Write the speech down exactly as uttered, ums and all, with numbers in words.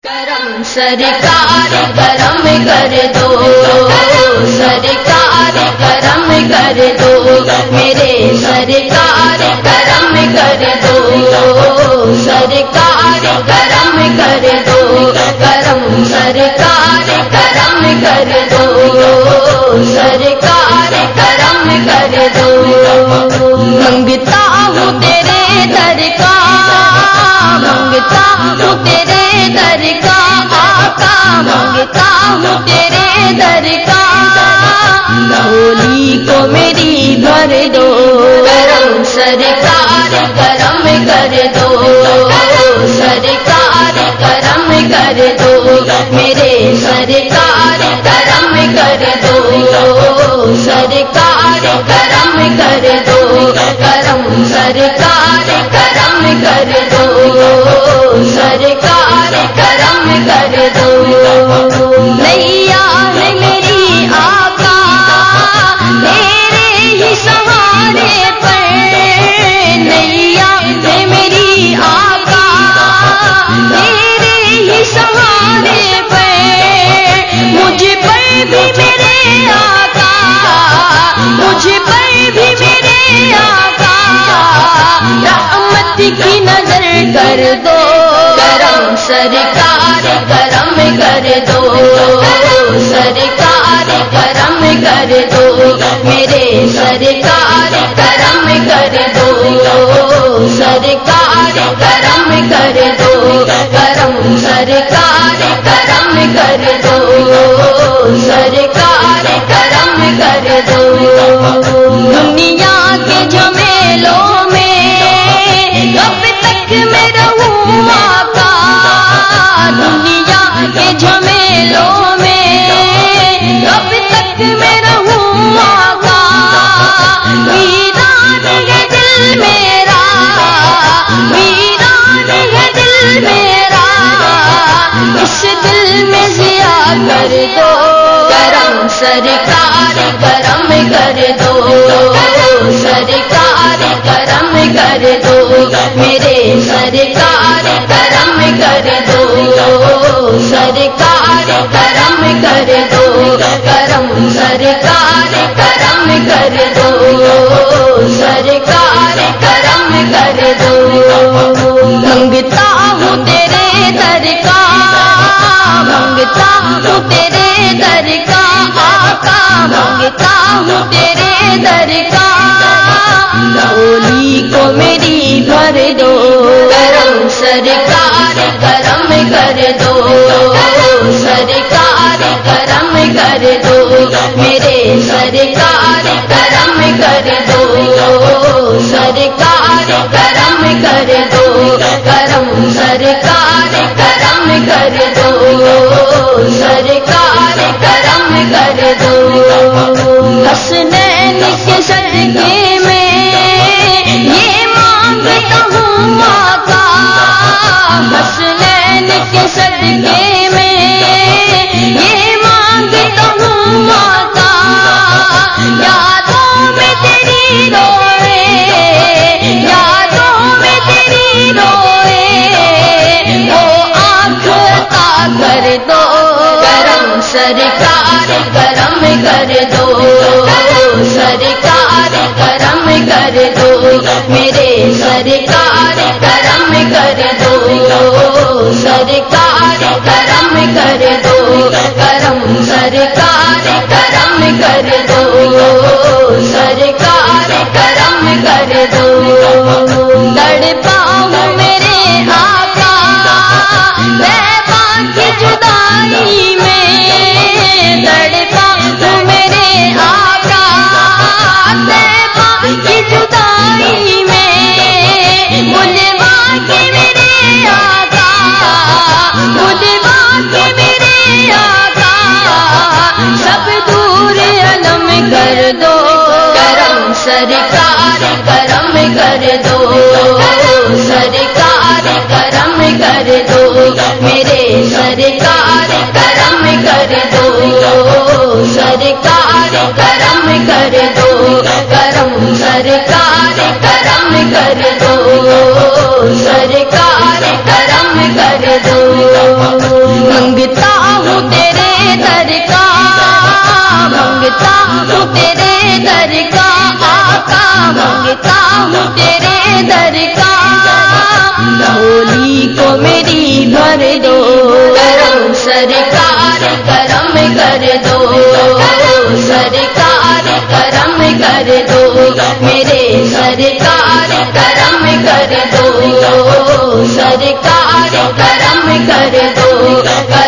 کرم سرکار کرم کر دو، سرکار کرم کر دو، میرے سرکار کرم کر دو، سرکار کرم کر دو، کرم سرکار کرم کر دو، سرکار کرم کر دو، منگتا ہوں تیرے در کا، منگتا ہوں تیرے در کا آقا، منگتا ہوں تیرے در کا، جھولی کو میری بھر دو، کرم سرکار کرم کر دو، سرکار کرم کر دو، میرے سرکار کرم کر دو، سرکار کرم کر دو، کرم سرکار کرم کر دو، سرکار کرم کر دو، نیا ہے میری آقا تیرے ہی سہارے پر، نیا ہے میری آقا تیرے ہی سہارے پر، مجھ پر بھی میرے آقا، مجھ پر بھی میرے آقا رحمت کی نظر کر دو، کرم سرکار کرم کر دو، سرکار کرم کر دو، میرے سرکار کرم کر دو، سرکار کرم کر دو، کرم سرکار کرم کر دو، سرکار کرم کر دو، دنیا کے جھمیلوں میں کب تک میں رہوں آقا، دنیا کے جھمیلوں میں کب تک میں رہوں آقا، ویران ہے دل میرا، ویران ہے دل میرا، اس دل میں ضیا کر دو، کرم سرکار کرم کر دو، سرکار کرم کر دو، میرے سرکار کرم کر دو، سرکار کرم کر دو، کرم سرکار کرم کر دو، سرکار کرم کر دو، منگتا ہوں تیرے در کا، منگتا ہوں تیرے در کا آقا، منگتا ہوں تیرے در کا، جھولی کو میری بھر دو، کرم سرکار کرم کر دو، سرکار کرم کر دو، میرے سرکار کرم کر دو، سرکار کرم کر دو، کرم سرکار کرم کر دو، سرکار کرم کر دو، حسنین کے صدقے میں یہ مانگتا ہوں آقا، حسنین کے صدقے میں یہ مانگتا ہوں آقا، یادوں میں تیری روئے، یادوں میں تیری روئے، وہ آنکھ عطا کر دو، کرم سرکار کرم کر دو، سرکار کرم کر دو، میرے سرکار کرم کر دو، سرکار کرم کر دو، کرم سرکار کرم کر دو، سرکار کرم کر دو، تڑپا ہوں میرے آقا طیبہ کی جدائی میں، تڑپا ہوں میرے آقا طیبہ کی جدائی میں، بلوا کے میرے آقا، بلوا کے میرے آقا، سب دور علم کر دو، کرم سرکار کرم کر دو، سرکار کرم کر دو، میرے سرکار کرم کر دو، سرکار کرم کر دو، کرم سرکار کرم کر دو، سرکار کرم کر دو، منگتا ہوں تیرے در کا، منگتا ہوں تیرے در کا آقا، منگتا ہوں تیرے در کا، جھولی کو میری بھر دو، کرم سرکار کرم کر دو، سرکار کرم کر دو، میرے سرکار کرم کر دو، سرکار کرم کر دو۔